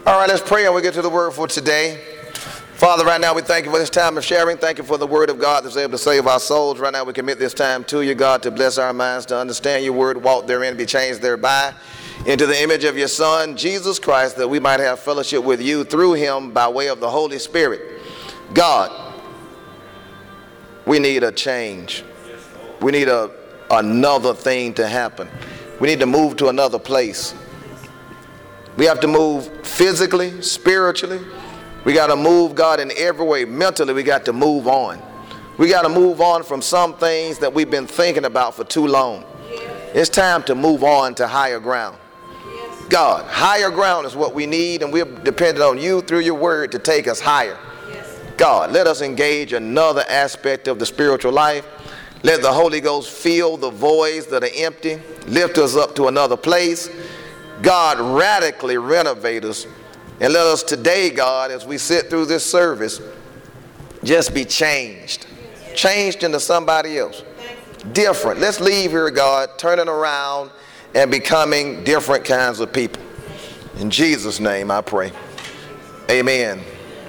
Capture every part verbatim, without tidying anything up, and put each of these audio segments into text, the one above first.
All right, let's pray and we'll get to the word for today. Father, right now we thank you for this time of sharing. Thank you for the word of God that's able to save our souls. Right now we commit this time to you, God, to bless our minds, to understand your word, walk therein, be changed thereby into the image of your Son, Jesus Christ, that we might have fellowship with you through him by way of the Holy Spirit. God, we need a change. We need a, another thing to happen. We need to move to another place. We have to move physically, spiritually. We got to move, God, in every way. Mentally, we got to move on. We got to move on from some things that we've been thinking about for too long. It's time to move on to higher ground. God, higher ground is what we need, and we're dependent on you through your word to take us higher. God, let us engage another aspect of the spiritual life. Let the Holy Ghost fill the voids that are empty. Lift us up to another place. God, radically renovate us. And let us today, God, as we sit through this service, just be changed. Changed into somebody else. Different. Let's leave here, God, turning around and becoming different kinds of people. In Jesus' name I pray. Amen.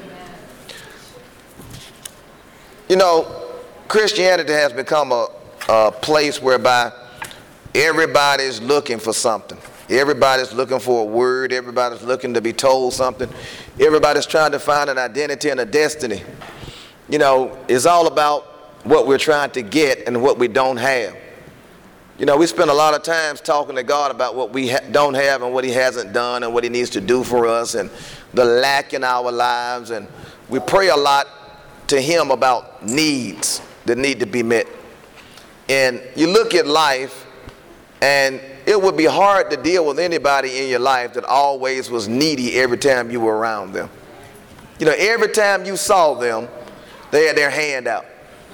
You know, Christianity has become a, a place whereby everybody's looking for something. Everybody's looking for a word. Everybody's looking to be told something. Everybody's trying to find an identity and a destiny. You know, it's all about what we're trying to get and what we don't have. You know, we spend a lot of times talking to God about what we ha- don't have and what he hasn't done and what he needs to do for us and the lack in our lives. And we pray a lot to him about needs that need to be met. And you look at life, and it would be hard to deal with anybody in your life that always was needy every time you were around them. You know, every time you saw them, they had their hand out.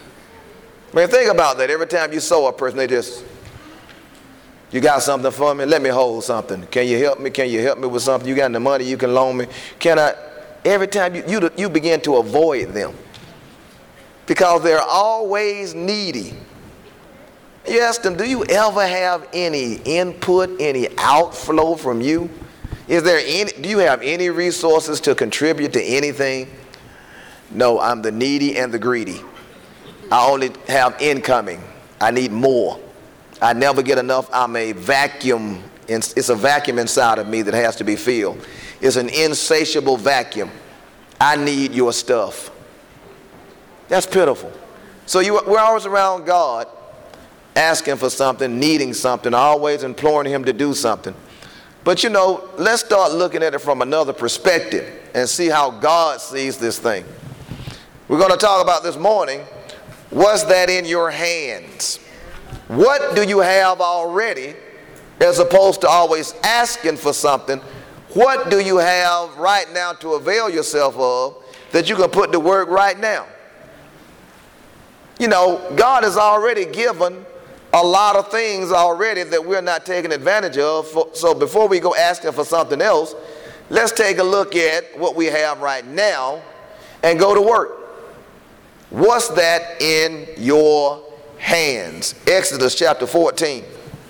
I mean, think about that. Every time you saw a person, they just, you got something for me? Let me hold something. Can you help me? Can you help me with something? You got the money you can loan me? Can I? Every time you, you, you begin to avoid them because they're always needy. You ask them, do you ever have any input, any outflow from you? Is there any, do you have any resources to contribute to anything? No, I'm the needy and the greedy. I only have incoming. I need more. I never get enough. I'm a vacuum. It's a vacuum inside of me that has to be filled. It's an insatiable vacuum. I need your stuff. That's pitiful. So you, we're always around God, asking for something, needing something, always imploring him to do something. But you know, let's start looking at it from another perspective and see how God sees this thing. We're going to talk about this morning, what's that in your hands? What do you have already, as opposed to always asking for something? What do you have right now to avail yourself of that you can put to work right now? You know, God has already given a lot of things already that we're not taking advantage of. So before we go asking for something else, let's take a look at what we have right now and go to work. What's that in your hands? Exodus chapter fourteen.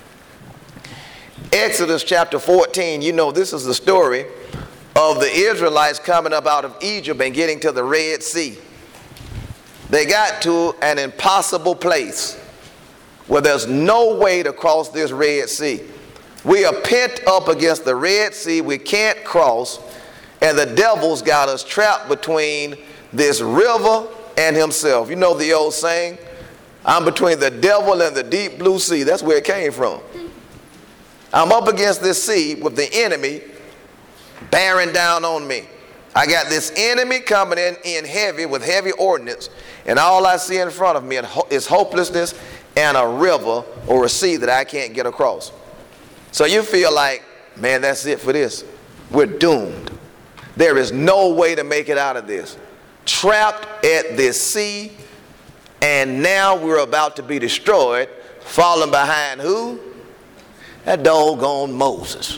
Exodus chapter fourteen, you know, this is the story of the Israelites coming up out of Egypt and getting to the Red Sea. They got to an impossible place where there's no way to cross this Red Sea. We are pent up against the Red Sea. We can't cross, and the devil's got us trapped between this river and himself. You know the old saying, I'm between the devil and the deep blue sea. That's where it came from. I'm up against this sea with the enemy bearing down on me. I got this enemy coming in, in heavy with heavy ordnance, and all I see in front of me is hopelessness and a river or a sea that I can't get across. So you feel like, man, that's it for this. We're doomed. There is no way to make it out of this. Trapped at this sea, and now we're about to be destroyed, falling behind who? That doggone Moses.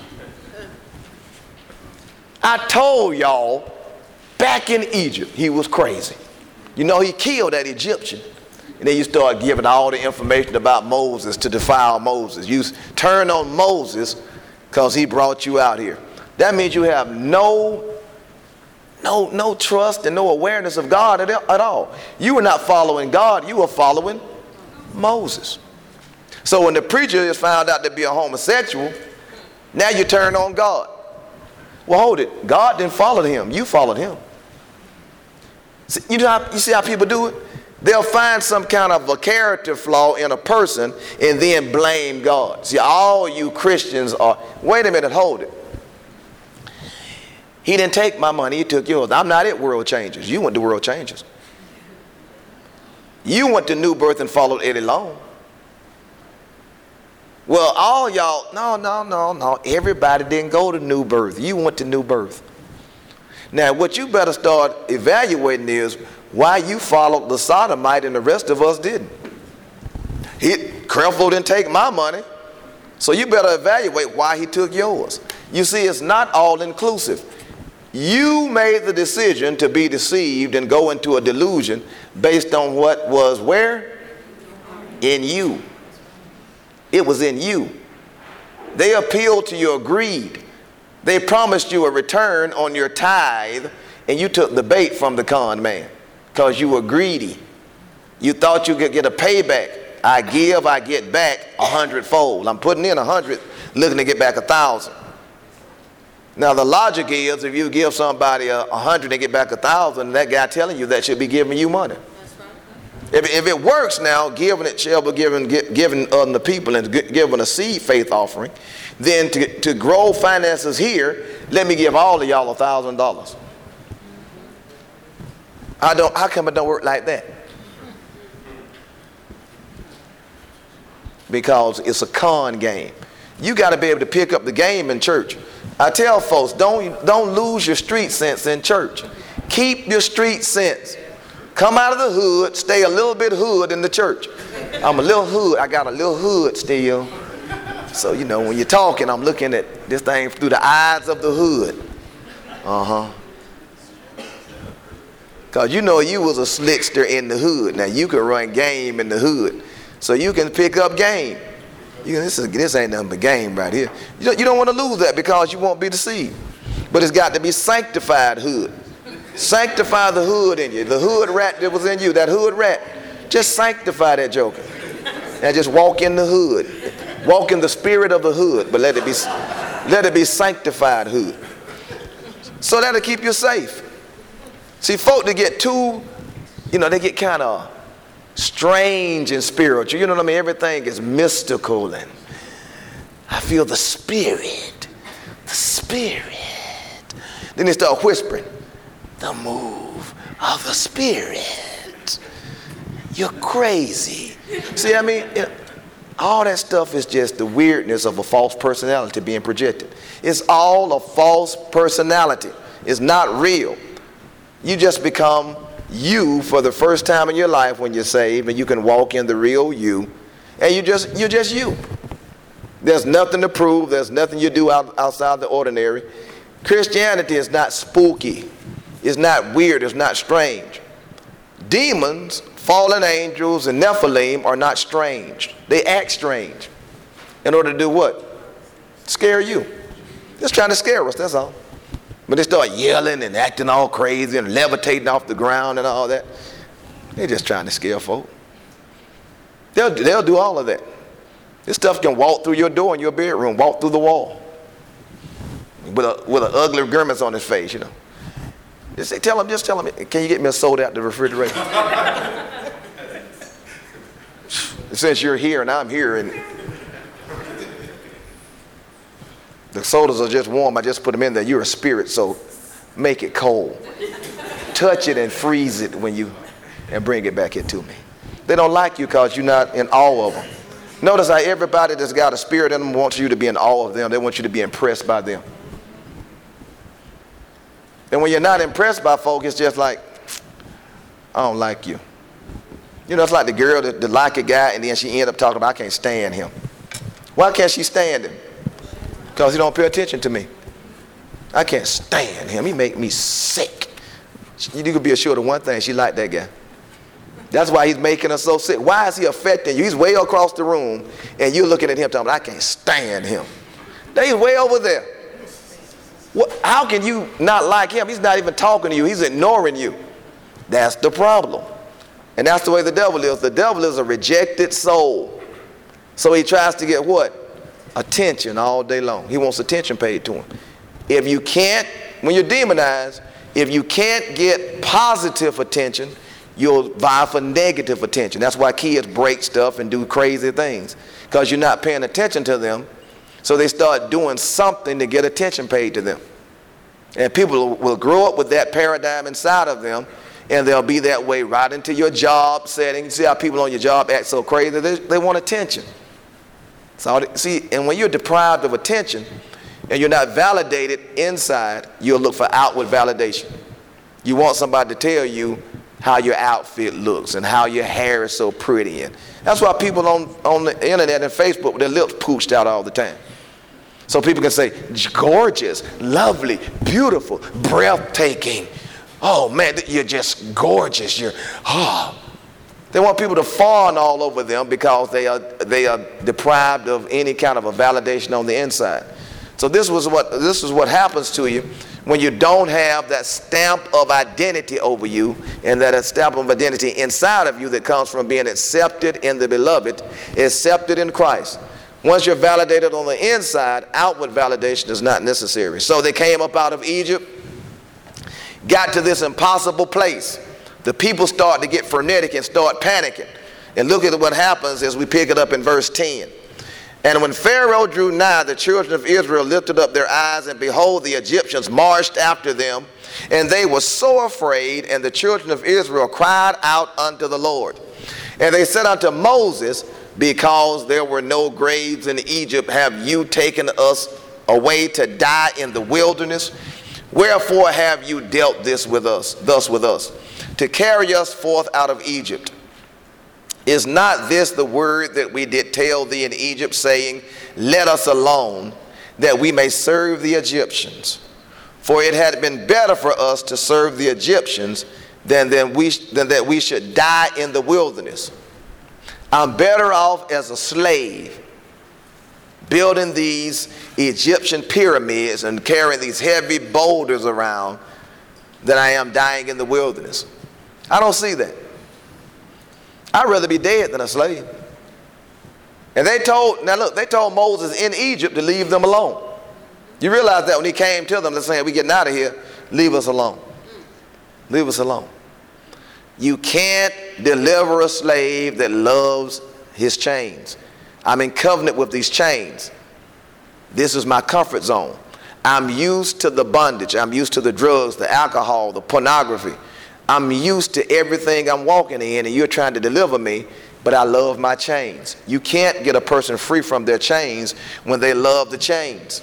I told y'all back in Egypt he was crazy. You know, he killed that Egyptian. And then you start giving all the information about Moses to defile Moses. You turn on Moses because he brought you out here. that means you have no, no, no trust and no awareness of God at, at all. You were not following God, you were following Moses. So when the preacher is found out to be a homosexual, now you turn on God. Well, hold it. God didn't follow him. You followed him. See, you know how, you see how people do it? They'll find some kind of a character flaw in a person and then blame God. See, all you Christians are, wait a minute, hold it. He didn't take my money, he took yours. I'm not at World Changers. You went to World Changers. You went to New Birth and followed Eddie Long. Well, all y'all, no, no, no, no. Everybody didn't go to New Birth. You went to New Birth. Now, what you better start evaluating is why you followed the sodomite and the rest of us didn't. He, Creflo didn't take my money, so you better evaluate why he took yours. You see, it's not all inclusive. You made the decision to be deceived and go into a delusion based on what was where? In you. It was in you. They appealed to your greed. They promised you a return on your tithe, and you took the bait from the con man because you were greedy. You thought you could get a payback. I give, I get back a hundredfold. I'm putting in a hundred, looking to get back a thousand. Now the logic is, if you give somebody a, a hundred and get back a thousand, that guy telling you that should be giving you money. If, if it works now, giving it shall be given, given on the people and given a seed faith offering, then to, to grow finances here, let me give all of y'all a thousand dollars. I don't, how come it don't work like that? Because it's a con game. You got to be able to pick up the game in church. I tell folks, don't, don't lose your street sense in church. Keep your street sense. Come out of the hood, stay a little bit hood in the church. I'm a little hood, I got a little hood still. So, you know, when you're talking, I'm looking at this thing through the eyes of the hood. Uh-huh. Because you know you was a slickster in the hood. Now, you can run game in the hood. So you can pick up game. You, this, is, this ain't nothing but game right here. You don't, you don't want to lose that because you won't be deceived. But it's got to be sanctified hood. Sanctify the hood in you. The hood rat that was in you, that hood rat. Just sanctify that joker. And just walk in the hood. Walk in the spirit of the hood, but let it be, let it be sanctified hood. So that'll keep you safe. See, folk that get too, you know, they get kind of strange and spiritual. You know what I mean? Everything is mystical, and I feel the spirit, the spirit. Then they start whispering, the move of the spirit. You're crazy. See, I mean, you know, all that stuff is just the weirdness of a false personality being projected. It's all a false personality. It's not real. You just become you for the first time in your life when you're saved, and you can walk in the real you, and you just you're just you. There's nothing to prove. There's nothing you do out, outside the ordinary. Christianity is not spooky. It's not weird. It's not strange. Demons, fallen angels, and Nephilim are not strange. They act strange in order to do what? Scare you. Just trying to scare us, that's all. But they start yelling and acting all crazy and levitating off the ground and all that. They're just trying to scare folk. They'll, they'll do all of that. This stuff can walk through your door in your bedroom, walk through the wall with a with an ugly grimace on his face, you know. Just say, tell him, just tell him, can you get me a soda out the refrigerator? Since you're here and I'm here and the sodas are just warm, I just put them in there. You're a spirit, so make it cold. Touch it and freeze it when you, and bring it back into me. They don't like you because you're not in awe of them. Notice how everybody that's got a spirit in them wants you to be in awe of them. They want you to be impressed by them. And when you're not impressed by folk, it's just like, I don't like you. You know, it's like the girl that, that like a guy and then she end up talking about, I can't stand him. Why can't she stand him? Because he don't pay attention to me. I can't stand him. He make me sick. You could be assured of one thing. She like that guy. That's why he's making her so sick. Why is he affecting you? He's way across the room and you're looking at him talking, I can't stand him. He's way over there. What, how can you not like him? He's not even talking to you. He's ignoring you. That's the problem. And that's the way the devil is. The devil is a rejected soul. So he tries to get what? Attention all day long. He wants attention paid to him. If you can't, when you're demonized, if you can't get positive attention, you'll vie for negative attention. That's why kids break stuff and do crazy things, because you're not paying attention to them. So they start doing something to get attention paid to them. And people will grow up with that paradigm inside of them, and they'll be that way right into your job setting. You see how people on your job act so crazy? They, they want attention. So, see, and when you're deprived of attention and you're not validated inside, you'll look for outward validation. You want somebody to tell you how your outfit looks and how your hair is so pretty. And that's why people on, on the internet and Facebook with their lips pooched out all the time. So people can say, gorgeous, lovely, beautiful, breathtaking. Oh man, you're just gorgeous. You're, oh. They want people to fawn all over them because they are, they are deprived of any kind of a validation on the inside. So this was what, this is what happens to you when you don't have that stamp of identity over you, and that stamp of identity inside of you that comes from being accepted in the beloved, accepted in Christ. Once you're validated on the inside, outward validation is not necessary. So they came up out of Egypt, got to this impossible place. The people start to get frenetic and start panicking. And look at what happens as we pick it up in verse ten. And when Pharaoh drew nigh, the children of Israel lifted up their eyes, and behold, the Egyptians marched after them. And they were so afraid, and the children of Israel cried out unto the Lord. And they said unto Moses, because there were no graves in Egypt, have you taken us away to die in the wilderness? Wherefore have you dealt this with us, thus with us, to carry us forth out of Egypt? Is not this the word that we did tell thee in Egypt, saying, let us alone, that we may serve the Egyptians? For it had been better for us to serve the Egyptians than, than, we, than that we should die in the wilderness. I'm better off as a slave building these Egyptian pyramids and carrying these heavy boulders around than I am dying in the wilderness. I don't see that. I'd rather be dead than a slave. And they told, now look, they told Moses in Egypt to leave them alone. You realize that when he came to them, they're saying, we're getting out of here, leave us alone. Leave us alone. You can't deliver a slave that loves his chains. I'm in covenant with these chains. This is my comfort zone. I'm used to the bondage. I'm used to the drugs, the alcohol, the pornography. I'm used to everything I'm walking in, and you're trying to deliver me, but I love my chains. You can't get a person free from their chains when they love the chains.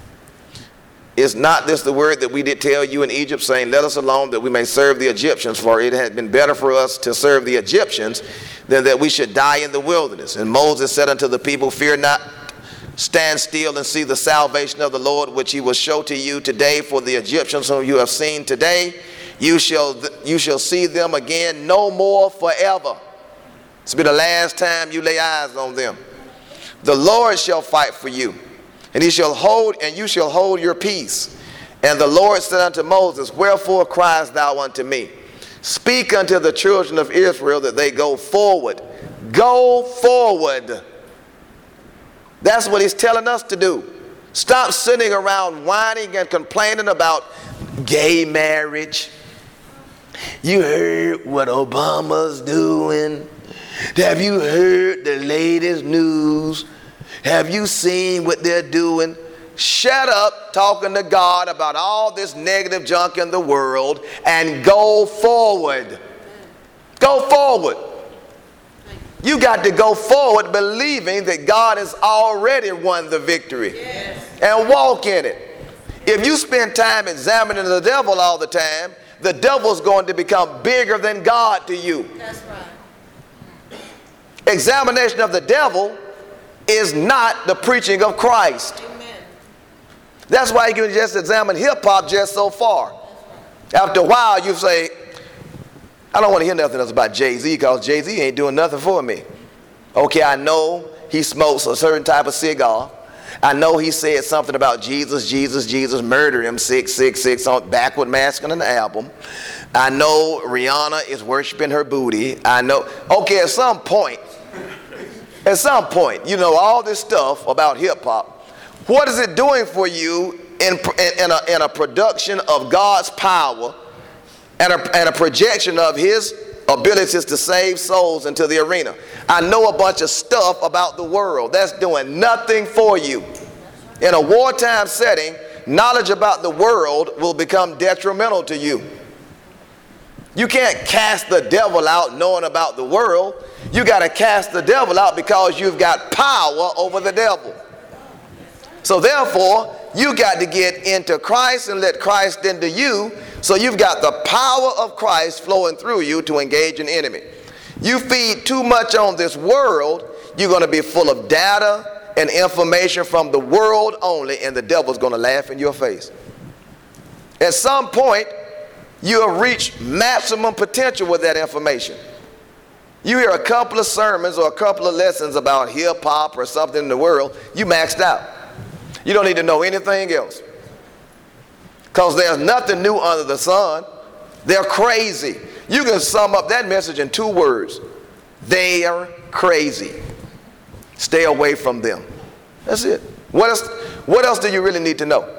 Is not this the word that we did tell you in Egypt, saying, let us alone that we may serve the Egyptians? For it had been better for us to serve the Egyptians than that we should die in the wilderness. And Moses said unto the people, fear not, stand still and see the salvation of the Lord, which he will show to you today. For the Egyptians whom you have seen today, you shall, you shall see them again no more forever. This will be the last time you lay eyes on them. The Lord shall fight for you, and he shall hold, and you shall hold your peace. And the Lord said unto Moses, wherefore criest thou unto me? Speak unto the children of Israel that they go forward. Go forward. That's what he's telling us to do. Stop sitting around whining and complaining about gay marriage. You heard what Obama's doing? Have you heard the latest news? Have you seen what they're doing? Shut up talking to God about all this negative junk in the world and go forward. Go forward. You got to go forward believing that God has already won the victory. Yes. And walk in it. If you spend time examining the devil all the time, the devil's going to become bigger than God to you. That's right. Examination of the devil is not the preaching of Christ. Amen. That's why you can just examine hip-hop just so far. After a while, you say, I don't want to hear nothing else about Jay-Z because Jay-Z ain't doing nothing for me. Okay, I know he smokes a certain type of cigar, I know he said something about Jesus, Jesus, Jesus, murder him, six six six on backward masking an album. I know Rihanna is worshiping her booty. I know, okay, at some point, at some point, you know all this stuff about hip hop. What is it doing for you in, in, in, a, in a production of God's power and a, and a projection of his abilities to save souls into the arena? I know a bunch of stuff about the world that's doing nothing for you. In a wartime setting, knowledge about the world will become detrimental to you. You can't cast the devil out knowing about the world. You got to cast the devil out because you've got power over the devil. So therefore, you got to get into Christ and let Christ into you. So you've got the power of Christ flowing through you to engage an enemy. You feed too much on this world, you're going to be full of data and information from the world only, and the devil's going to laugh in your face. At some point, you have reached maximum potential with that information. You hear a couple of sermons or a couple of lessons about hip hop or something in the world, you maxed out. You don't need to know anything else. Because there's nothing new under the sun. They're crazy. You can sum up that message in two words. They are crazy. Stay away from them. That's it. What else, what else do you really need to know?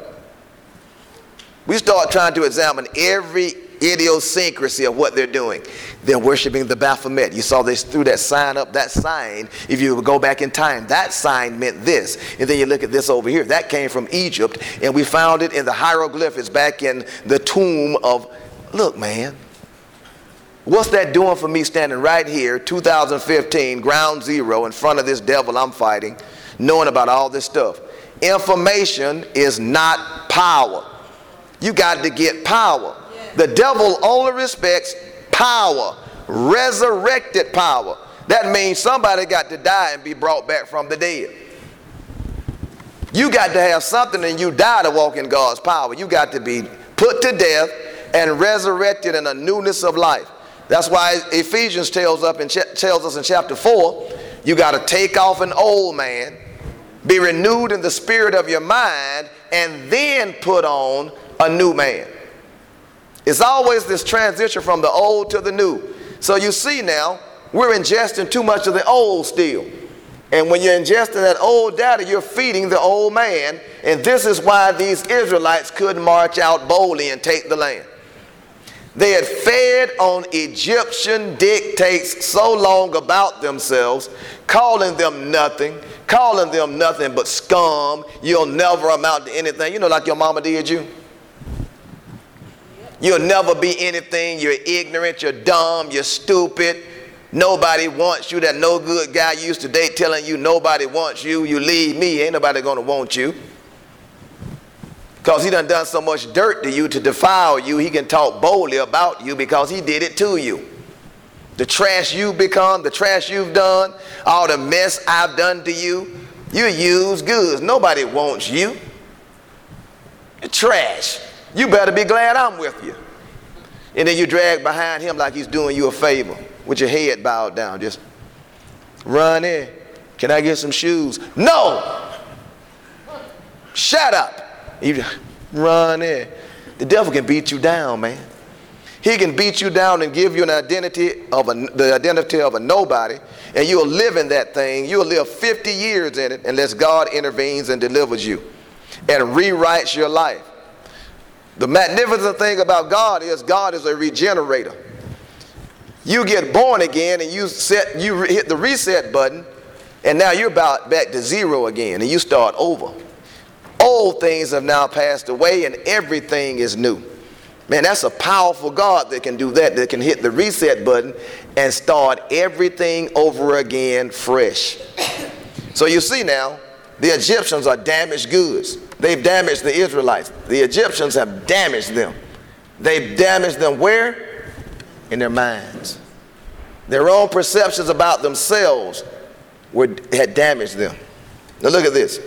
We start trying to examine every idiosyncrasy of what they're doing. They're worshiping the Baphomet. You saw this threw that sign up. That sign, if you go back in time, that sign meant this. And then you look at this over here. That came from Egypt, and we found it in the hieroglyphics back in the tomb of, look, man, what's that doing for me standing right here, two thousand fifteen, ground zero, in front of this devil I'm fighting, knowing about all this stuff? Information is not power. You got to get power. The devil only respects power, resurrected power. That means somebody got to die and be brought back from the dead. You got to have something and you die to walk in God's power. You got to be put to death and resurrected in a newness of life. That's why Ephesians tells, up in, tells us in chapter four, you got to take off an old man, be renewed in the spirit of your mind, and then put on a new man. It's always this transition from the old to the new. So you see now, we're ingesting too much of the old still. And when you're ingesting that old data, you're feeding the old man. And this is why these Israelites couldn't march out boldly and take the land. They had fed on Egyptian dictates so long about themselves, calling them nothing, calling them nothing but scum. You'll never amount to anything. You know, like your mama did you. You'll never be anything. You're ignorant. You're dumb. You're stupid. Nobody wants you. That no good guy you used to date telling you nobody wants you. You leave me. Ain't nobody going to want you. Because he done done so much dirt to you to defile you. He can talk boldly about you because he did it to you. The trash you've become, the trash you've done, all the mess I've done to you. You use goods. Nobody wants you. You're trash. You better be glad I'm with you. And then you drag behind him like he's doing you a favor with your head bowed down. Just run in. Can I get some shoes? No. Shut up. You just run in. The devil can beat you down, man. He can beat you down and give you an identity of a, the identity of a nobody, and you'll live in that thing. You'll live fifty years in it unless God intervenes and delivers you and rewrites your life. The magnificent thing about God is God is a regenerator. You get born again and you set, you hit the reset button, and now you're about back to zero again, and you start over. Old things have now passed away and everything is new. Man, that's a powerful God that can do that, that can hit the reset button and start everything over again fresh. So you see now, the Egyptians are damaged goods. They've damaged the Israelites. The Egyptians have damaged them. They've damaged them where? In their minds. Their own perceptions about themselves were, had damaged them. Now look at this.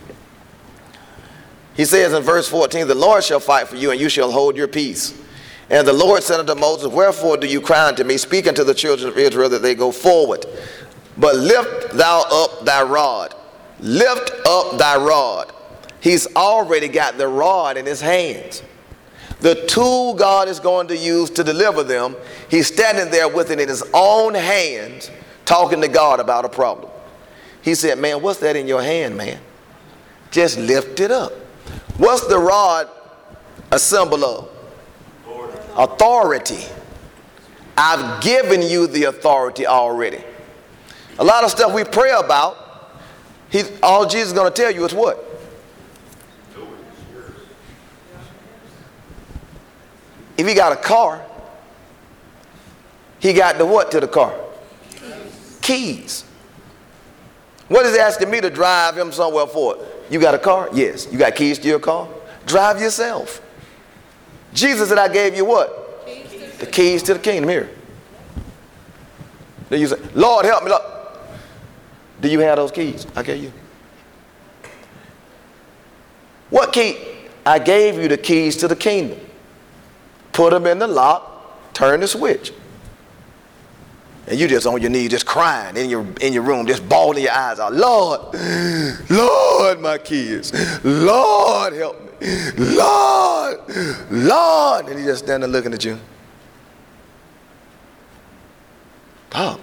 He says in verse fourteen, the Lord shall fight for you, and you shall hold your peace. And the Lord said unto Moses, wherefore do you cry unto me? Speak unto the children of Israel that they go forward. But lift thou up thy rod, lift up thy rod. He's already got the rod in his hands. The tool God is going to use to deliver them, he's standing there with it in his own hands, talking to God about a problem. He said, man, what's that in your hand, man? Just lift it up. What's the rod a symbol of? Authority. I've given you the authority already. A lot of stuff we pray about, he, all Jesus is going to tell you is what? If he got a car, he got the what to the car? Keys. Keys. What is he asking me to drive him somewhere for? You got a car? Yes. You got keys to your car? Drive yourself. Jesus said, I gave you what? Keys the keys to the kingdom. Here. Then you say, Lord, help me. Lord. Do you have those keys? I gave you. What key? I gave you the keys to the kingdom. Put them in the lock, turn the switch. And you just on your knees, just crying in your, in your room, just bawling your eyes out. Lord, Lord, my kids. Lord, help me. Lord, Lord. And he just standing there looking at you. Stop.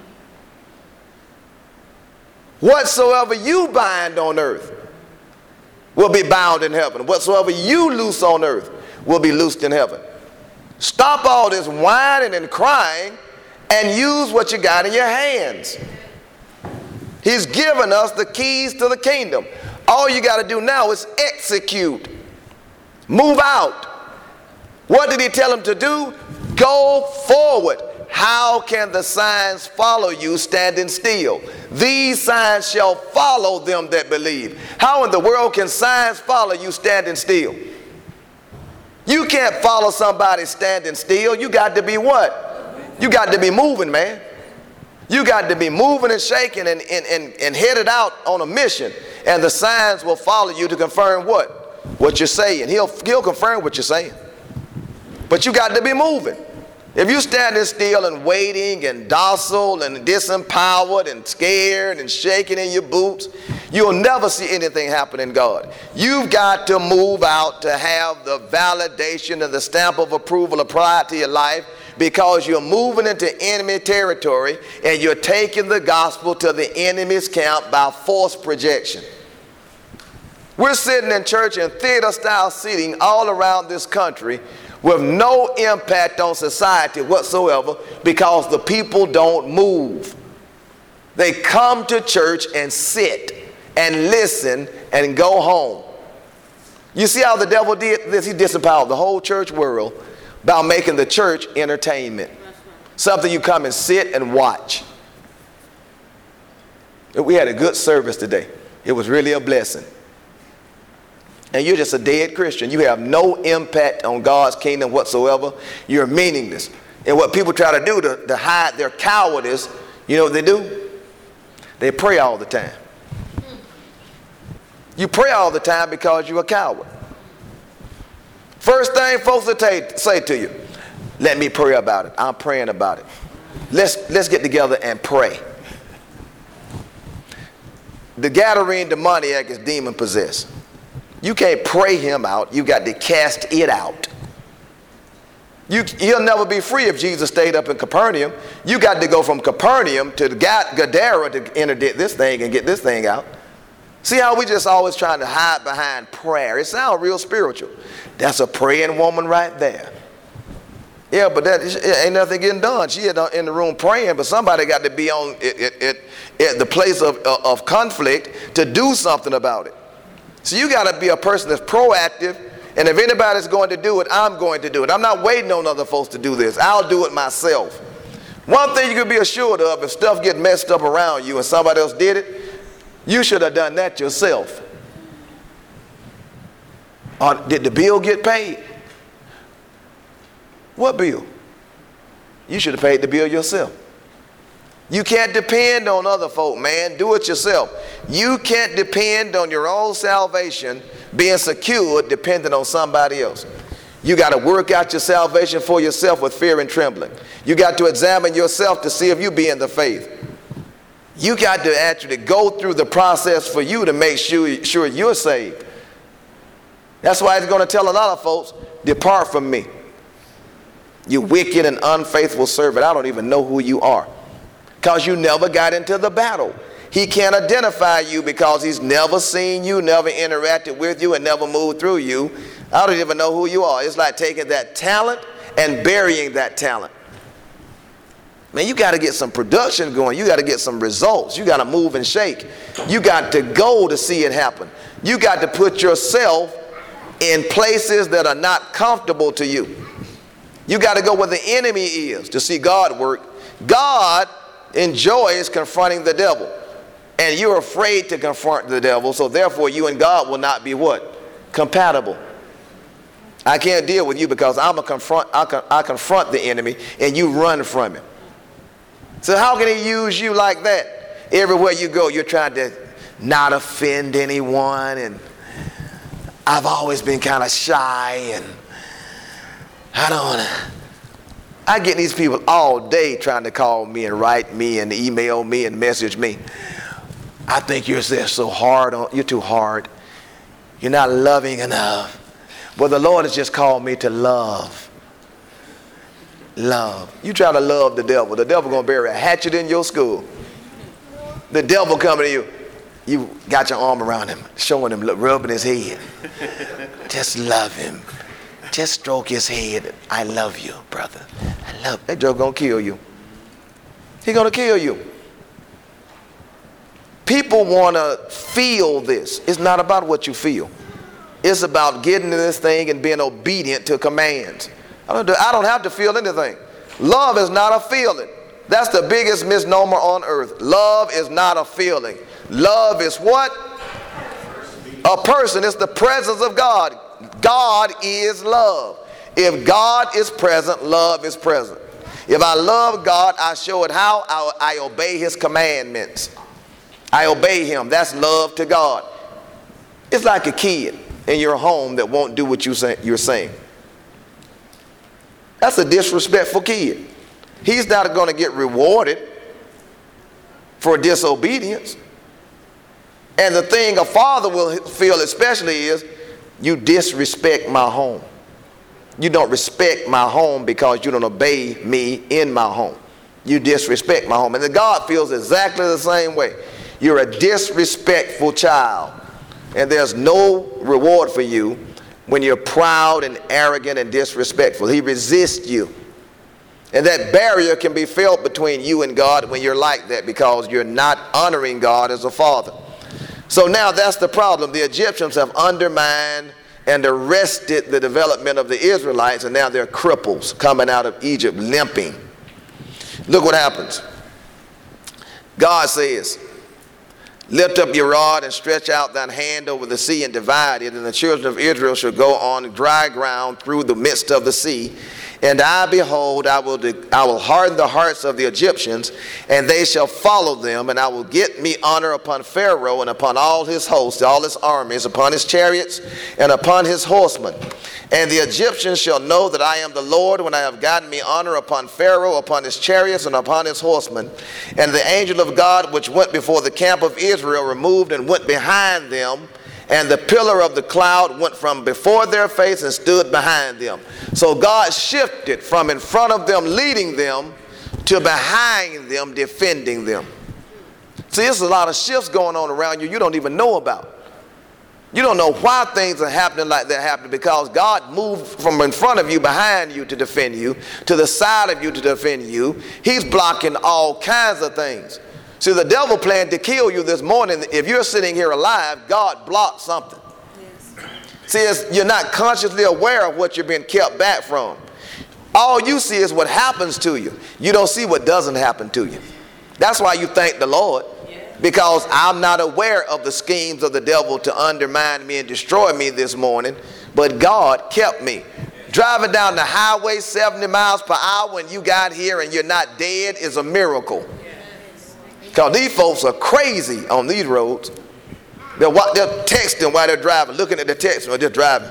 Whatsoever you bind on earth will be bound in heaven. Whatsoever you loose on earth will be loosed in heaven. Stop all this whining and crying and use what you got in your hands. He's given us the keys to the kingdom. All you got to do now is execute. Move out. What did he tell him to do? Go forward. How can the signs follow you standing still? These signs shall follow them that believe. How in the world can signs follow you standing still? You can't follow somebody standing still. You got to be what? You got to be moving, man. You got to be moving and shaking and, and, and, and headed out on a mission. And the signs will follow you to confirm what? What you're saying. He'll, he'll confirm what you're saying. But you got to be moving. If you're standing still and waiting and docile and disempowered and scared and shaking in your boots, you'll never see anything happen in God. You've got to move out to have the validation and the stamp of approval applied to your life, because you're moving into enemy territory and you're taking the gospel to the enemy's camp by force projection. We're sitting in church in theater-style seating all around this country with no impact on society whatsoever, because the people don't move. They come to church and sit and listen and go home. You see how the devil did this? He disempowered the whole church world by making the church entertainment. Something you come and sit and watch. We had a good service today. It was really a blessing. And you're just a dead Christian. You have no impact on God's kingdom whatsoever. You're meaningless. And what people try to do to, to hide their cowardice, you know what they do? They pray all the time. You pray all the time because you're a coward. First thing folks will t- say to you, let me pray about it. I'm praying about it. Let's, let's get together and pray. The Gadarene demoniac is demon possessed. You can't pray him out. You got to cast it out. You, he'll never be free if Jesus stayed up in Capernaum. You got to go from Capernaum to Gadara to interdict this thing and get this thing out. See how we just always trying to hide behind prayer. It sounds real spiritual. That's a praying woman right there. Yeah, but that ain't nothing getting done. She in the room praying, but somebody got to be on it, it, it, it, the place of, of conflict to do something about it. So you got to be a person that's proactive, and if anybody's going to do it, I'm going to do it. I'm not waiting on other folks to do this. I'll do it myself. One thing you can be assured of, if stuff gets messed up around you and somebody else did it, you should have done that yourself. Or did the bill get paid? What bill? You should have paid the bill yourself. You can't depend on other folk, man. Do it yourself. You can't depend on your own salvation being secured depending on somebody else. You got to work out your salvation for yourself with fear and trembling. You got to examine yourself to see if you be in the faith. You got to actually go through the process for you to make sure, sure you're saved. That's why he's going to tell a lot of folks, depart from me, you wicked and unfaithful servant. I don't even know who you are, because you never got into the battle. He can't identify you because he's never seen you, never interacted with you, and never moved through you. I don't even know who you are. It's like taking that talent and burying that talent. Man, you got to get some production going. You got to get some results. You got to move and shake. You got to go to see it happen. You got to put yourself in places that are not comfortable to you. You got to go where the enemy is to see God work. God enjoys confronting the devil, and you're afraid to confront the devil, so therefore you and God will not be what? Compatible. I can't deal with you because I'm a confront, I, con- I confront the enemy and you run from him. So how can he use you like that? Everywhere you go, you're trying to not offend anyone, and I've always been kind of shy, and I don't want to. I get these people all day trying to call me and write me and email me and message me. I think you're so hard on, you're too hard. You're not loving enough. Well, the Lord has just called me to love. Love. You try to love the devil. The devil gonna bury a hatchet in your skull. The devil coming to you. You got your arm around him, showing him, rubbing his head. Just love him. Just stroke his head. I love you, brother. I love. That joke gonna kill you. He gonna kill you. People wanna feel this. It's not about what you feel. It's about getting in this thing and being obedient to commands. I don't, do, I don't have to feel anything. Love is not a feeling. That's the biggest misnomer on earth. Love is not a feeling. Love is what? A person. It's the presence of God. God is love. If God is present, love is present. If I love God, I show it how? I, I obey his commandments. I obey him. That's love to God. It's like a kid in your home that won't do what you say, you're saying. That's a disrespectful kid. He's not going to get rewarded for disobedience. And the thing a father will feel especially is, you disrespect my home. You don't respect my home because you don't obey me in my home. You disrespect my home. And the God feels exactly the same way. You're a disrespectful child, and there's no reward for you when you're proud and arrogant and disrespectful. He resists you. And that barrier can be felt between you and God when you're like that, because you're not honoring God as a father. So now that's the problem. The Egyptians have undermined and arrested the development of the Israelites, and now they're cripples coming out of Egypt limping. Look what happens. God says, lift up your rod and stretch out thine hand over the sea and divide it, and the children of Israel shall go on dry ground through the midst of the sea. And I, behold, I will, de- I will harden the hearts of the Egyptians, and they shall follow them, and I will get me honor upon Pharaoh and upon all his hosts, all his armies, upon his chariots and upon his horsemen. And the Egyptians shall know that I am the Lord when I have gotten me honor upon Pharaoh, upon his chariots, and upon his horsemen. And the angel of God which went before the camp of Israel removed and went behind them, and the pillar of the cloud went from before their face and stood behind them. So God shifted from in front of them leading them to behind them defending them. See, there's a lot of shifts going on around you you don't even know about. You don't know why things are happening like they're happening, because God moved from in front of you, behind you to defend you, to the side of you to defend you. He's blocking all kinds of things. See, the devil planned to kill you this morning. If you're sitting here alive, God blocked something. Yes. See, it's, you're not consciously aware of what you're being kept back from. All you see is what happens to you. You don't see what doesn't happen to you. That's why you thank the Lord. Because I'm not aware of the schemes of the devil to undermine me and destroy me this morning, but God kept me. Driving down the highway seventy miles per hour when you got here and you're not dead is a miracle. Because these folks are crazy on these roads. They're, they're texting while they're driving, looking at the text or just driving.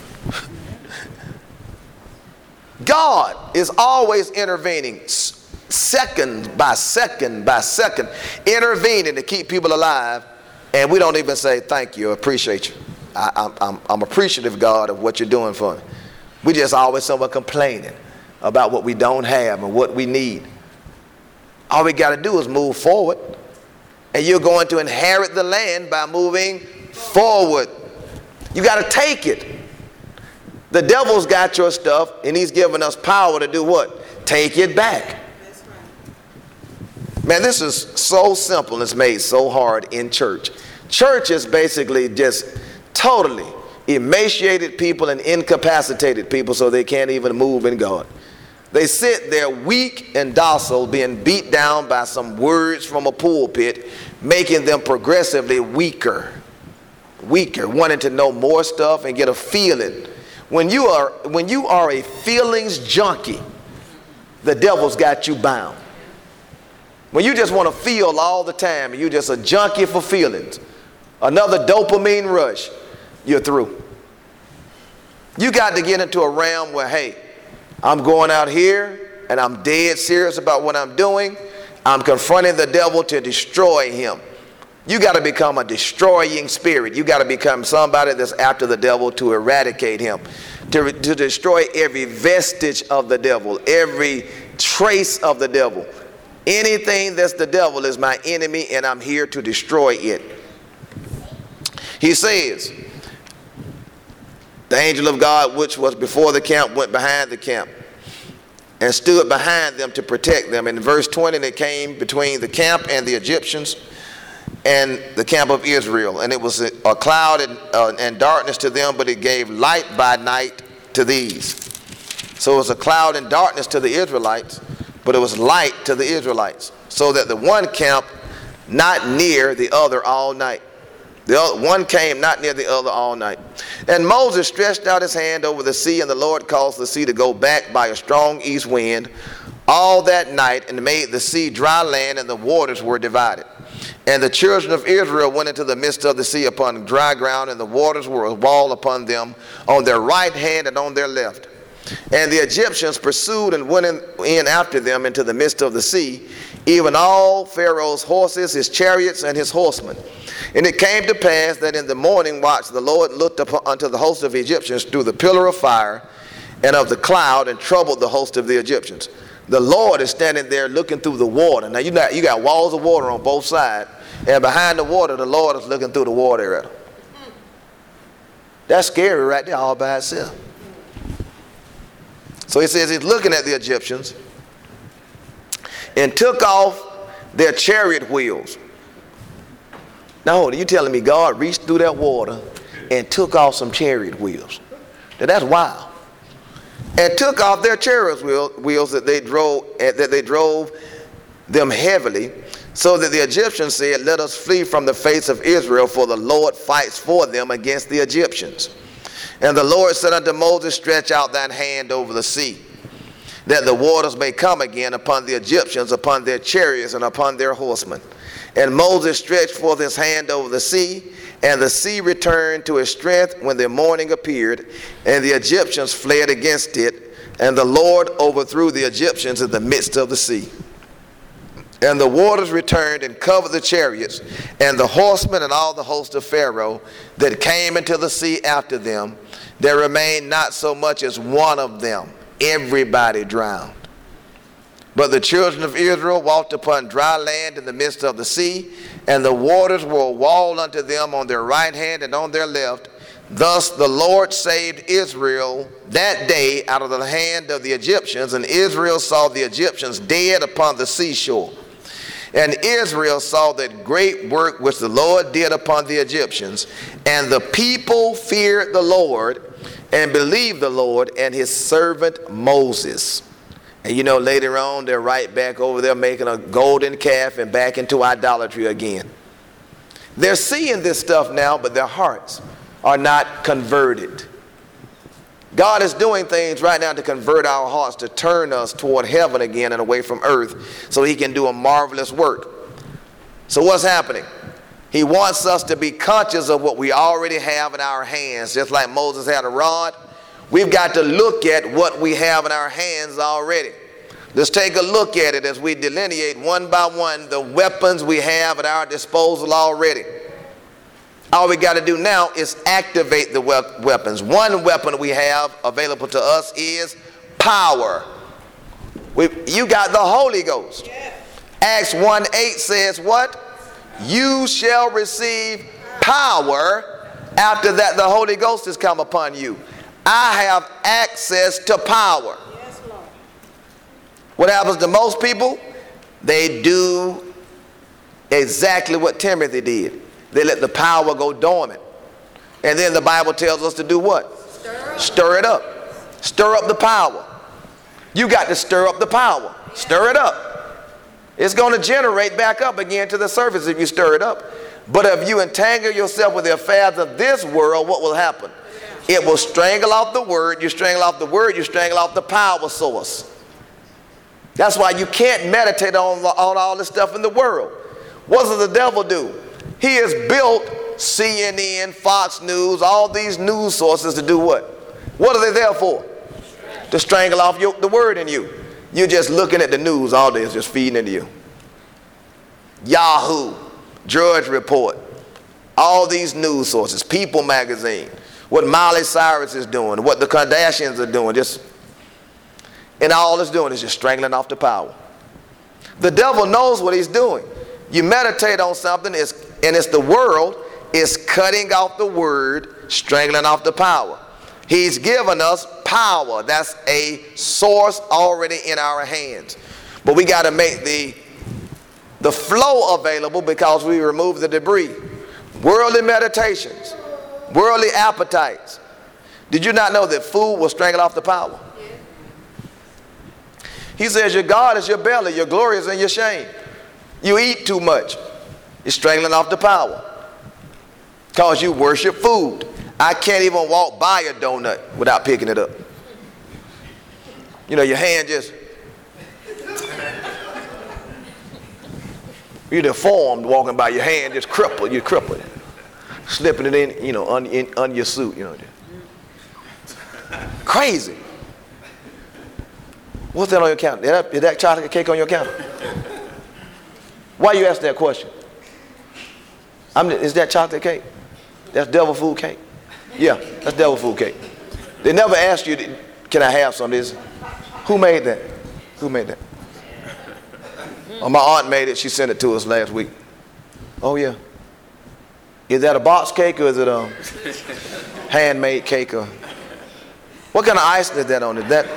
God is always intervening. second by second by second, intervening to keep people alive, and we don't even say thank you, appreciate you. I, I'm, I'm, I'm appreciative, God, of what you're doing for me. We just always somewhat complaining about what we don't have and what we need. All we got to do is move forward, and you're going to inherit the land by moving forward. You got to take it. The devil's got your stuff, and he's given us power to do what? Take it back. That's right. Man, this is so simple and it's made so hard in church. Church is basically just totally emaciated people and incapacitated people so they can't even move in God. They sit there weak and docile, being beat down by some words from a pulpit, making them progressively weaker, weaker, wanting to know more stuff and get a feeling. When you are, when you are a feelings junkie, the devil's got you bound. When you just want to feel all the time and you're just a junkie for feelings, another dopamine rush, you're through. You got to get into a realm where, hey, I'm going out here and I'm dead serious about what I'm doing. I'm confronting the devil to destroy him. You got to become a destroying spirit. You got to become somebody that's after the devil to eradicate him, to, to destroy every vestige of the devil, every trace of the devil. Anything that's the devil is my enemy, and I'm here to destroy it. He says, the angel of God, which was before the camp, went behind the camp and stood behind them to protect them. In verse twenty, they came between the camp and the Egyptians and the camp of Israel. And it was a, a cloud and, uh, and darkness to them, but it gave light by night to these. So it was a cloud and darkness to the Israelites, but it was light to the Israelites, so that the one camp not near the other all night. The other, one came not near the other all night. And Moses stretched out his hand over the sea, and the Lord caused the sea to go back by a strong east wind all that night, and made the sea dry land, and the waters were divided. And the children of Israel went into the midst of the sea upon dry ground, and the waters were a wall upon them on their right hand and on their left. And the Egyptians pursued and went in, in after them into the midst of the sea, even all Pharaoh's horses, his chariots, and his horsemen. And it came to pass that in the morning watch the Lord looked up unto the host of the Egyptians through the pillar of fire and of the cloud, and troubled the host of the Egyptians. The Lord is standing there looking through the water. Now you got, you got walls of water on both sides, and behind the water the Lord is looking through the water at them. That's scary right there all by itself. So he says he's looking at the Egyptians and took off their chariot wheels. Now hold on, you telling me God reached through that water and took off some chariot wheels? Now that's wild. And took off their chariot wheel, wheels that they drove that they drove them heavily, so that the Egyptians said, let us flee from the face of Israel, for the Lord fights for them against the Egyptians. And the Lord said unto Moses, stretch out thine hand over the sea, that the waters may come again upon the Egyptians, upon their chariots, and upon their horsemen. And Moses stretched forth his hand over the sea, and the sea returned to its strength when the morning appeared, and the Egyptians fled against it, and the Lord overthrew the Egyptians in the midst of the sea. And the waters returned and covered the chariots and the horsemen and all the host of Pharaoh that came into the sea after them. There remained not so much as one of them. Everybody drowned. But the children of Israel walked upon dry land in the midst of the sea, and the waters were a wall unto them on their right hand and on their left. Thus the Lord saved Israel that day out of the hand of the Egyptians, and Israel saw the Egyptians dead upon the seashore. And Israel saw that great work which the Lord did upon the Egyptians, and the people feared the Lord and believed the Lord and his servant Moses. And you know, later on, they're right back over there making a golden calf and back into idolatry again. They're seeing this stuff now, but their hearts are not converted. God is doing things right now to convert our hearts, to turn us toward heaven again and away from earth, so he can do a marvelous work. So what's happening? He wants us to be conscious of what we already have in our hands. Just like Moses had a rod, we've got to look at what we have in our hands already. Let's take a look at it as we delineate one by one the weapons we have at our disposal already. All we got to do now is activate the we- weapons. One weapon we have available to us is power. We, you got the Holy Ghost. Yes. Acts one eight says what? You shall receive power after that the Holy Ghost has come upon you. I have access to power. Yes, Lord. What happens to most people? They do exactly what Timothy did. They let the power go dormant. And then the Bible tells us to do what? Stir up. Stir it up. Stir up the power. You got to stir up the power. Stir it up. It's going to generate back up again to the surface if you stir it up. But if you entangle yourself with the affairs of this world, what will happen? It will strangle off the word. You strangle off the word, you strangle off the power source. That's why you can't meditate on, on all this stuff in the world. What does the devil do? He has built C N N, Fox News, all these news sources to do what? What are they there for? To strangle off your, the word in you. You're just looking at the news all day. It's just feeding into you. Yahoo, Drudge Report, all these news sources, People Magazine, what Miley Cyrus is doing, what the Kardashians are doing, just, and all it's doing is just strangling off the power. The devil knows what he's doing. You meditate on something, it's, and it's the world, is cutting off the word, strangling off the power. He's given us power. That's a source already in our hands. But we got to make the, the flow available because we remove the debris. Worldly meditations, worldly appetites. Did you not know that food will strangle off the power? He says your God is your belly, your glory is in your shame. You eat too much. You're strangling off the power because you worship food. I can't even walk by a donut without picking it up. You know, your hand just, you're deformed walking by, your hand just crippled, you're crippled. Slipping it in, you know, on, in, on your suit, you know. Crazy. What's that on your counter? Is that, is that chocolate cake on your counter? Why you asking that question? I'm, is that chocolate cake? That's devil food cake. Yeah, that's devil food cake. They never ask you, can I have some of this? Who made that? Who made that? Oh, my aunt made it. She sent it to us last week. Oh, yeah. Is that a box cake or is it a handmade cake? Or what kind of icing is that on? Is that?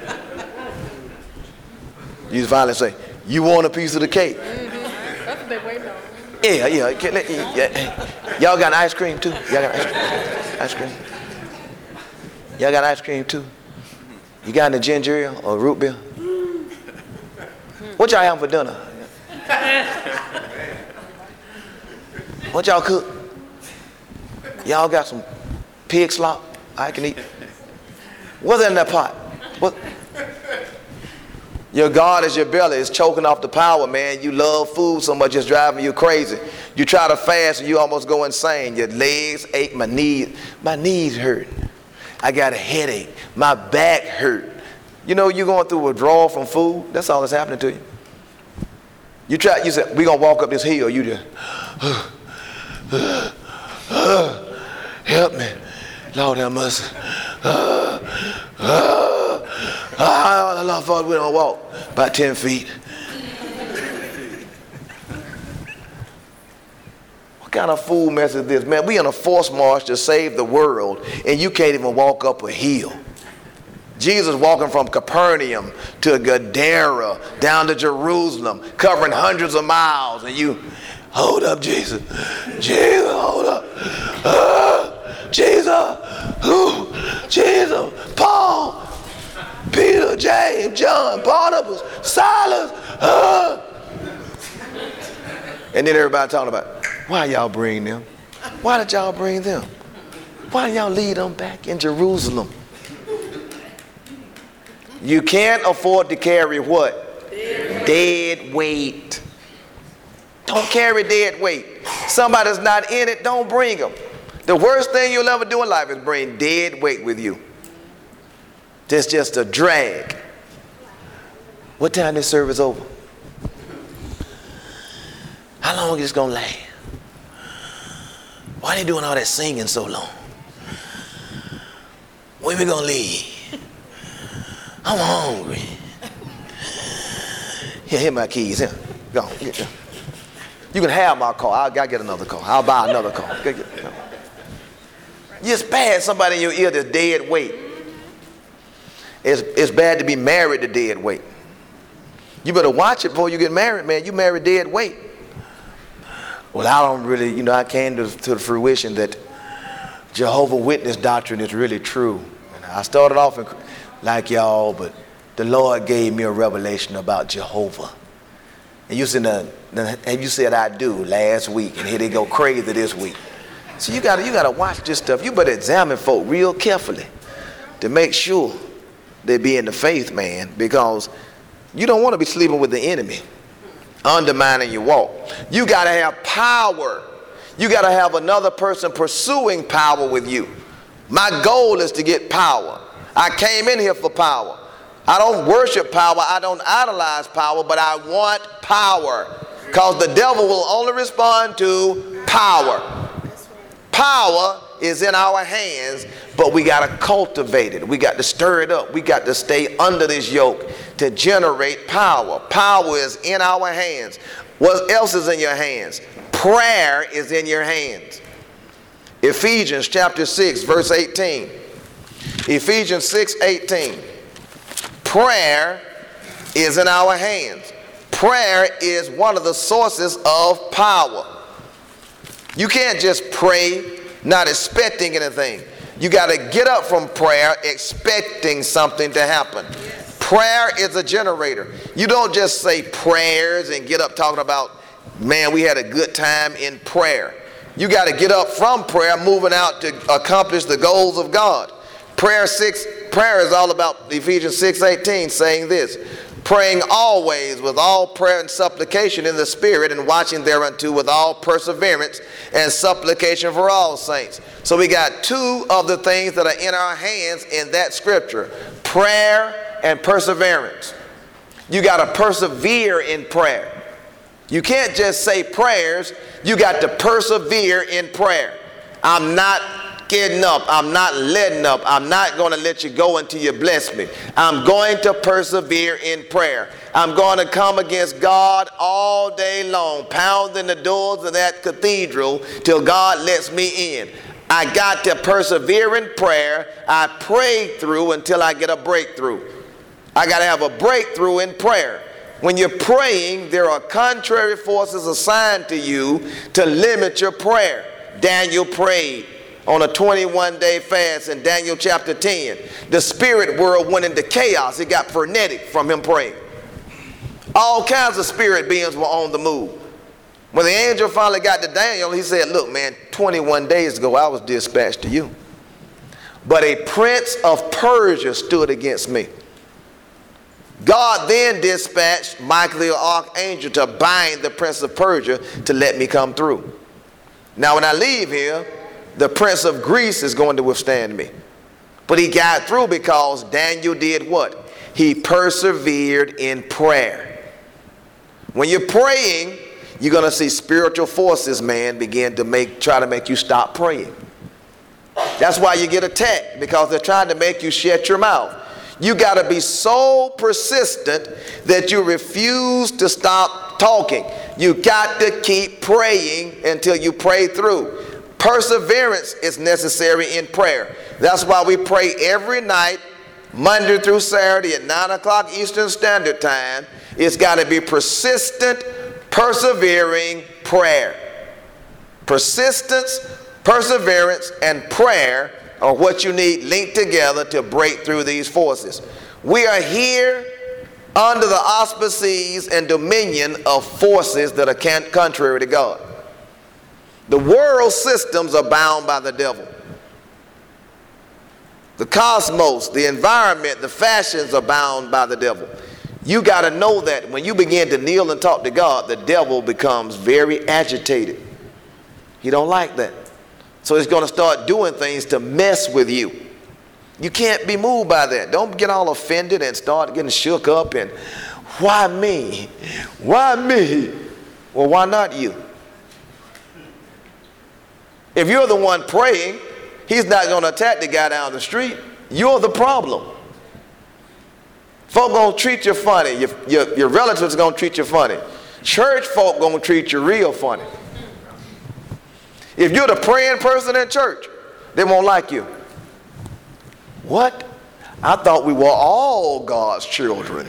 You finally say, you want a piece of the cake? Mm-hmm. That's what they waiting on. Yeah, yeah, yeah. Y'all got ice cream too? Y'all got ice cream? Ice cream. Y'all got ice cream too? You got any ginger ale or root beer? What y'all having for dinner? What y'all cook? Y'all got some pig slop I can eat? What's in that pot? What? Your God is your belly. It's choking off the power, man. You love food so much it's driving you crazy. You try to fast and you almost go insane. Your legs ache, my knees, my knees hurt. I got a headache. My back hurt. You know you're going through withdrawal from food. That's all that's happening to you. You try. You say we're gonna walk up this hill. You just help me, Lord have mercy. Ah, I thought we don't walk about ten feet. What kind of fool mess is this, man? We on a forced march to save the world, and you can't even walk up a hill. Jesus walking from Capernaum to Gadara down to Jerusalem, covering hundreds of miles, and you, hold up, Jesus, Jesus, hold up, uh, Jesus, ooh, Jesus, Paul, Peter, James, John, Barnabas, Silas, uh. And then everybody talking about, why y'all bring them? Why did y'all bring them? Why y'all lead them back in Jerusalem? You can't afford to carry what? Dead, dead weight. Don't carry dead weight. Somebody's not in it, don't bring them. The worst thing you'll ever do in life is bring dead weight with you. It's just a drag. What time this service over? How long is this gonna last? Why they doing all that singing so long? When we gonna leave? I'm hungry. Here, here my keys. Here, go. Here, here. You can have my car. I'll, I'll get another car. I'll buy another car. Get, get, no. It's bad somebody in your ear that's dead weight. It's, it's bad to be married to dead weight. You better watch it before you get married, man. You married dead weight. Well, I don't really, you know, I came to, to the fruition that Jehovah's Witness doctrine is really true. And I started off in, like y'all, but the Lord gave me a revelation about Jehovah. And you said, uh, and you said I do last week, and here they go crazy this week. So you gotta, you gotta watch this stuff. You better examine folk real carefully to make sure they be in the faith, man, because you don't want to be sleeping with the enemy, undermining your walk. You got to have power. You got to have another person pursuing power with you. My goal is to get power. I came in here for power. I don't worship power. I don't idolize power, but I want power because the devil will only respond to power. Power is in our hands, but we got to cultivate it. We got to stir it up. We got to stay under this yoke to generate power. Power is in our hands. What else is in your hands? Prayer is in your hands. Ephesians chapter six, verse eighteen. Ephesians six, eighteen. Prayer is in our hands. Prayer is one of the sources of power. You can't just pray not expecting anything. You got to get up from prayer expecting something to happen. Prayer is a generator. You don't just say prayers and get up talking about, man, we had a good time in prayer. You got to get up from prayer, moving out to accomplish the goals of God. Prayer six, prayer is all about Ephesians six eighteen saying this: praying always with all prayer and supplication in the Spirit, and watching thereunto with all perseverance and supplication for all saints. So we got two of the things that are in our hands in that scripture: prayer and perseverance. You got to persevere in prayer. You can't just say prayers. You got to persevere in prayer. I'm not getting up. I'm not letting up. I'm not going to let you go until you bless me. I'm going to persevere in prayer. I'm going to come against God all day long, pounding the doors of that cathedral till God lets me in. I got to persevere in prayer. I pray through until I get a breakthrough. I got to have a breakthrough in prayer. When you're praying, there are contrary forces assigned to you to limit your prayer. Daniel prayed on a twenty-one day fast in Daniel chapter ten. The spirit world went into chaos. It got frenetic from him praying. All kinds of spirit beings were on the move. When the angel finally got to Daniel, he said, look, man, twenty-one days ago I was dispatched to you, but a prince of Persia stood against me. God then dispatched Michael the archangel to bind the prince of Persia to let me come through. Now when I leave here, the prince of Greece is going to withstand me. But he got through because Daniel did what? He persevered in prayer. When you're praying, you're going to see spiritual forces, man, begin to make try to make you stop praying. That's why you get attacked, because they're trying to make you shut your mouth. You got to be so persistent that you refuse to stop talking. You got to keep praying until you pray through. Perseverance is necessary in prayer. That's why we pray every night, Monday through Saturday at nine o'clock Eastern Standard Time. It's got to be persistent, persevering prayer. Persistence, perseverance, and prayer are what you need linked together to break through these forces. We are here under the auspices and dominion of forces that are contrary to God. The world systems are bound by the devil. The cosmos, the environment, the fashions are bound by the devil. You got to know that when you begin to kneel and talk to God, the devil becomes very agitated. He don't like that. So he's going to start doing things to mess with you. You can't be moved by that. Don't get all offended and start getting shook up and Why me? Why me? Well, why not you? If you're the one praying, he's not going to attack the guy down the street. You're the problem. Folk going to treat you funny. Your, your, your relatives going to treat you funny. Church folk going to treat you real funny. If you're the praying person in church, they won't like you. What? I thought we were all God's children.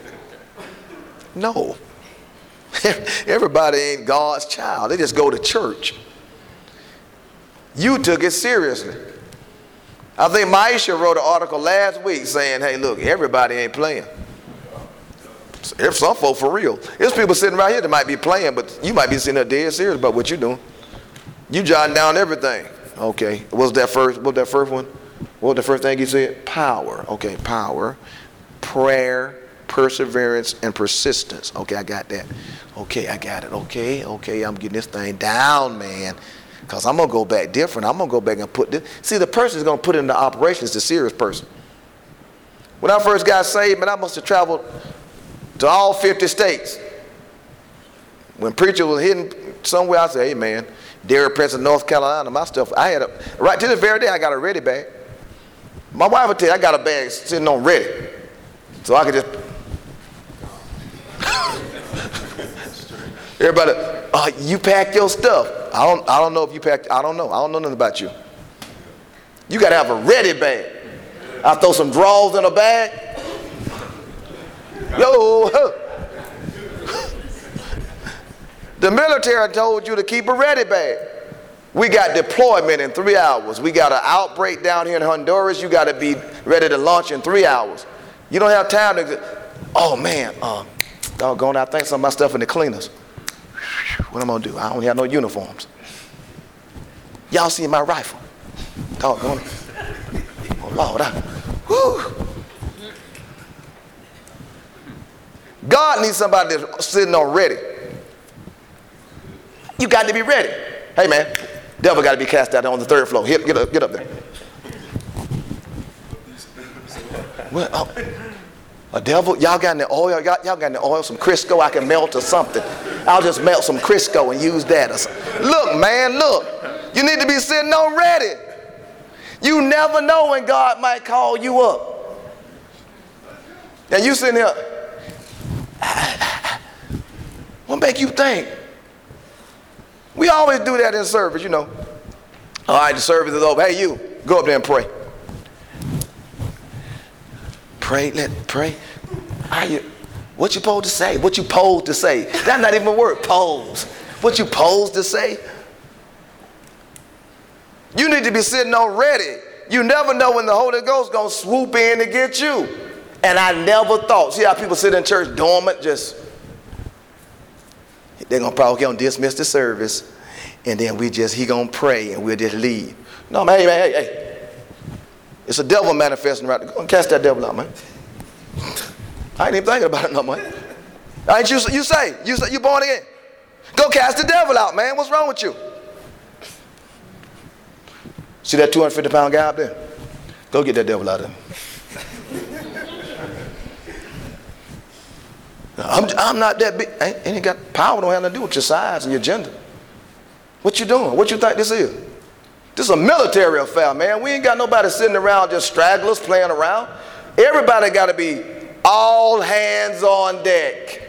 No. Everybody ain't God's child. They just go to church. You took it seriously. I think Maisha wrote an article last week saying, hey, look, everybody ain't playing. If some folk for real. There's people sitting right here that might be playing, but you might be sitting there dead serious about what you're doing. You jotting down everything. Okay. What was that first? What was that first one? What was the first thing you said? Power. Okay, power, prayer, perseverance, and persistence. Okay, I got that. Okay, I got it. Okay, okay, I'm getting this thing down, man. Because I'm going to go back different. I'm going to go back and put this. See, the person is going to put it into operation is the serious person. When I first got saved, man, I must have traveled to all fifty states. When preacher was hitting somewhere, I said, hey, man, Derry, Prince of North Carolina, my stuff, I had a, right to this very day, I got a ready bag. My wife would tell you, I got a bag sitting on ready. So I could just, everybody, uh, you pack your stuff. I don't, I don't know if you packed, I don't know. I don't know nothing about you. You got to have a ready bag. I throw some drawers in a bag. Yo, huh. The military told you to keep a ready bag. We got deployment in three hours. We got an outbreak down here in Honduras. You got to be ready to launch in three hours. You don't have time to, oh man, um, doggone, I think some of my stuff in the cleaners. What am I going to do? I don't have no uniforms. Y'all see my rifle? Doggone it. Oh Lord, I, whoo. God needs somebody that's sitting on ready. You got to be ready. Hey man, devil got to be cast out on the third floor. Get, get up, get up there. Well, oh, a devil? Y'all got any oil? Y'all, y'all got any oil? Some Crisco I can melt or something. I'll just melt some Crisco and use that. Or something. Look, man, look. You need to be sitting on ready. You never know when God might call you up. And you sitting here. What make you think? We always do that in service, you know. All right, the service is over. Hey, you, go up there and pray. Pray, let pray. Are you, what you supposed to say? What you supposed to say? That's not even a word, pose. What you supposed to say? You need to be sitting on ready. You never know when the Holy Ghost going to swoop in to get you. And I never thought, see how people sit in church dormant, just, they're going to probably going to dismiss the service, and then we just, he going to pray, and we'll just leave. No, man, hey, man, hey, hey. It's a devil manifesting right there. Go and cast that devil out, man. I ain't even thinking about it no more. Ain't you, you say, you say, you born again. Go cast the devil out, man. What's wrong with you? See that two hundred fifty pound guy up there? Go get that devil out of him. I'm, I'm not that big. Ain't, ain't got power. Don't have nothing to do with your size and your gender. What you doing? What you think this is? This is a military affair, man. We ain't got nobody sitting around just stragglers playing around. Everybody got to be all hands on deck.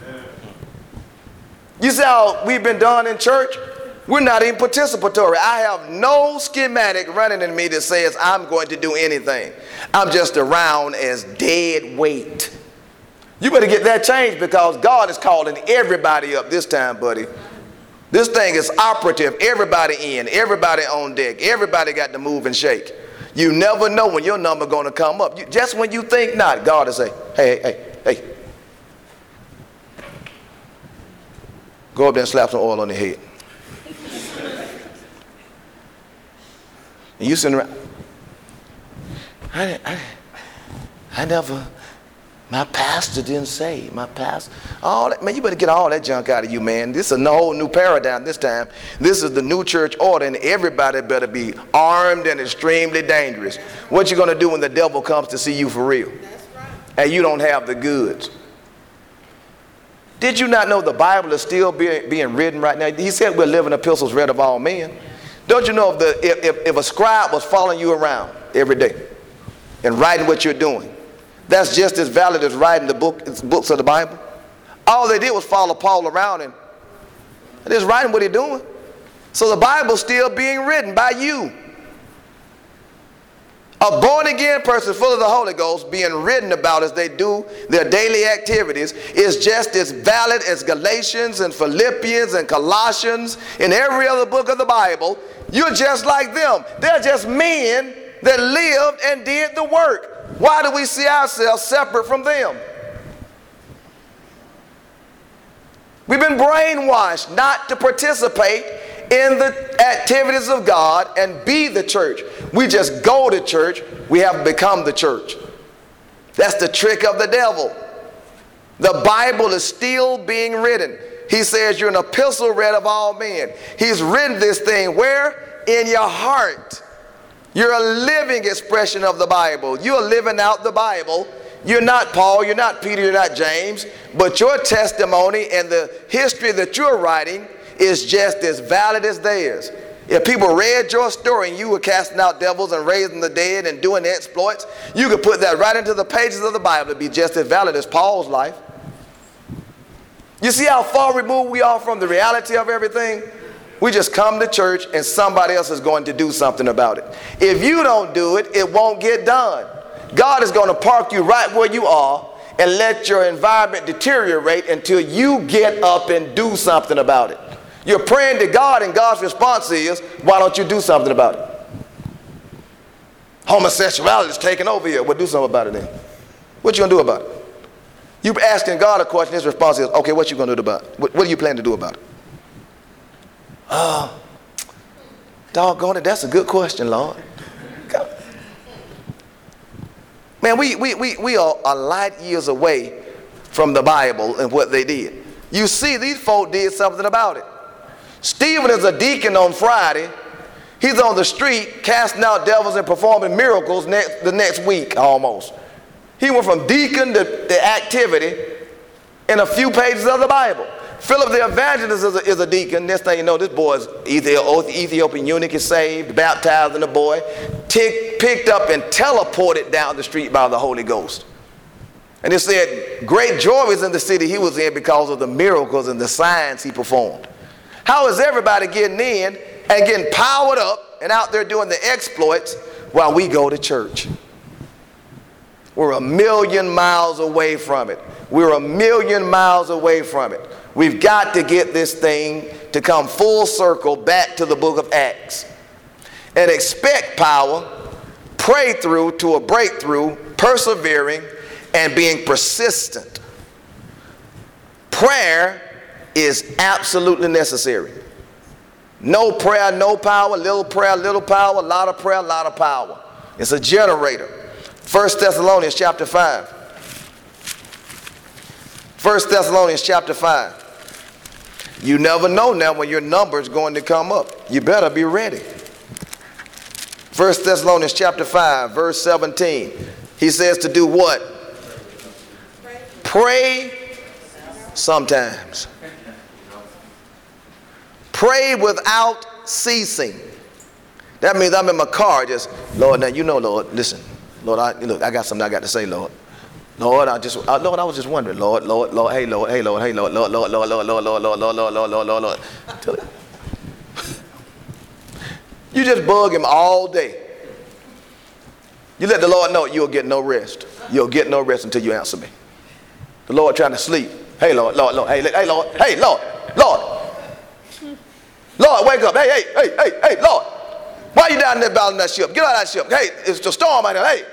You see how we've been done in church? We're not even participatory. I have no schematic running in me that says I'm going to do anything. I'm just around as dead weight. You better get that changed, because God is calling everybody up this time, buddy. This thing is operative. Everybody in, everybody on deck. Everybody got to move and shake. You never know when your number going to come up. You, just when you think not, God will say, hey, hey, hey, hey. Go up there and slap some oil on the head. And you sitting around. I, I, I never, my pastor didn't say, my pastor, all that, man, you better get all that junk out of you, man. This is a whole new paradigm this time. This is the new church order, and everybody better be armed and extremely dangerous. What you going to do when the devil comes to see you for real? That's right. And you don't have the goods? Did you not know the Bible is still being, being written right now? He said we're living epistles read of all men. Don't you know if, the, if, if, if a scribe was following you around every day and writing what you're doing, that's just as valid as writing the book, books of the Bible? All they did was follow Paul around and just writing what he's doing. So the Bible's still being written by you. A born-again person full of the Holy Ghost being written about as they do their daily activities is just as valid as Galatians and Philippians and Colossians and every other book of the Bible. You're just like them. They're just men that lived and did the work. Why do we see ourselves separate from them? We've been brainwashed not to participate in the activities of God and be the church. We just go to church. We have become the church. That's the trick of the devil. The Bible is still being written. He says you're an epistle read of all men. He's written this thing where? In your heart. You're a living expression of the Bible. You're living out the Bible. You're not Paul, you're not Peter, you're not James, but your testimony and the history that you're writing is just as valid as theirs. If people read your story and you were casting out devils and raising the dead and doing exploits, you could put that right into the pages of the Bible to be just as valid as Paul's life. You see how far removed we are from the reality of everything? We just come to church and somebody else is going to do something about it. If you don't do it, it won't get done. God is going to park you right where you are and let your environment deteriorate until you get up and do something about it. You're praying to God and God's response is, why don't you do something about it? Homosexuality is taking over here. Well, do something about it then. What you going to do about it? You asking God a question, his response is, okay, what you going to do about it? What, what do you plan to do about it? Oh, doggone it, that's a good question, Lord. God. Man, we, we, we, we are a light years away from the Bible and what they did. You see, these folk did something about it. Stephen is a deacon on Friday. He's on the street casting out devils and performing miracles next, the next week almost. He went from deacon to, to activity in a few pages of the Bible. Philip the evangelist is a, is a deacon. Next thing you know, this boy is Ethiopian eunuch is saved, baptized in the boy, tick, picked up and teleported down the street by the Holy Ghost. And it said great joy was in the city he was in because of the miracles and the signs he performed. How is everybody getting in and getting powered up and out there doing the exploits while we go to church? We're a million miles away from it. We're a million miles away from it. We've got to get this thing to come full circle back to the book of Acts and expect power, pray through to a breakthrough, persevering, and being persistent. Prayer is absolutely necessary. No prayer, no power. Little prayer, little power. A lot of prayer, a lot of power. It's a generator. First Thessalonians chapter five. First Thessalonians chapter five. You never know now when your number is going to come up. You better be ready. First Thessalonians chapter five, verse seventeen. He says to do what? Pray sometimes. Pray without ceasing. That means I'm in my car just, Lord, now you know, Lord, listen. Lord, I, look, I got something I got to say, Lord. Lord, I just, uh, Lord, I was just wondering, Lord, Lord, Lord, hey, Lord, hey, Lord, hey, Lord, Lord, Lord, Lord, Lord, Lord, Lord, Lord, Lord, Lord, Lord, Lord, Lord, Lord. You just bug him all day. You let the Lord know you'll get no rest. You'll get no rest until you answer me. The Lord trying to sleep. Hey, Lord, Lord, Lord, hey, hey, Lord, hey, Lord, Lord. Lord, wake up. Hey, hey, hey, hey, hey, Lord. Why are you down there battling that ship? Get out of that ship. Hey, it's the storm out there. Hey,